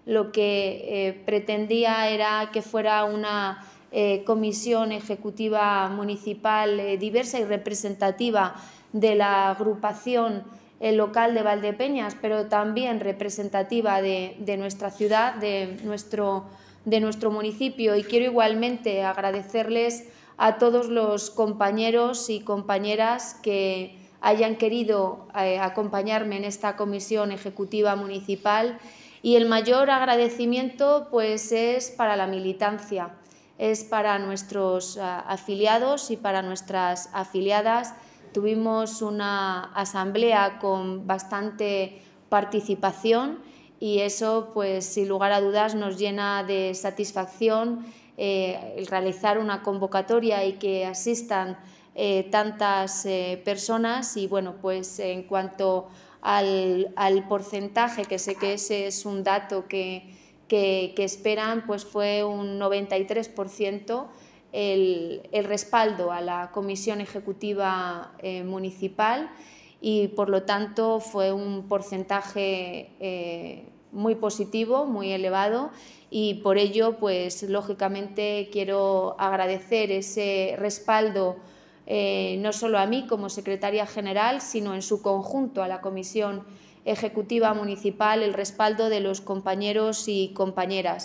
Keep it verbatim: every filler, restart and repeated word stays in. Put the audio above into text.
lo que eh, pretendía era que fuera una eh, comisión ejecutiva municipal eh, diversa y representativa de la agrupación eh, local de Valdepeñas, pero también representativa de, de nuestra ciudad, de nuestro, de nuestro municipio. Y quiero igualmente agradecerles a todos los compañeros y compañeras que hayan querido eh, acompañarme en esta comisión ejecutiva municipal, y el mayor agradecimiento pues es para la militancia, es para nuestros uh, afiliados y para nuestras afiliadas. Tuvimos una asamblea con bastante participación y eso, pues sin lugar a dudas, nos llena de satisfacción eh, el realizar una convocatoria y que asistan eh, tantas eh, personas. Y bueno, pues en cuanto al, al porcentaje, que sé que ese es un dato que, que, que esperan, pues fue un noventa y tres por ciento el, el respaldo a la Comisión Ejecutiva eh, Municipal, y por lo tanto fue un porcentaje eh, muy positivo, muy elevado, y por ello, pues lógicamente quiero agradecer ese respaldo eh, no solo a mí como secretaria general, sino en su conjunto a la Comisión Ejecutiva Municipal, el respaldo de los compañeros y compañeras.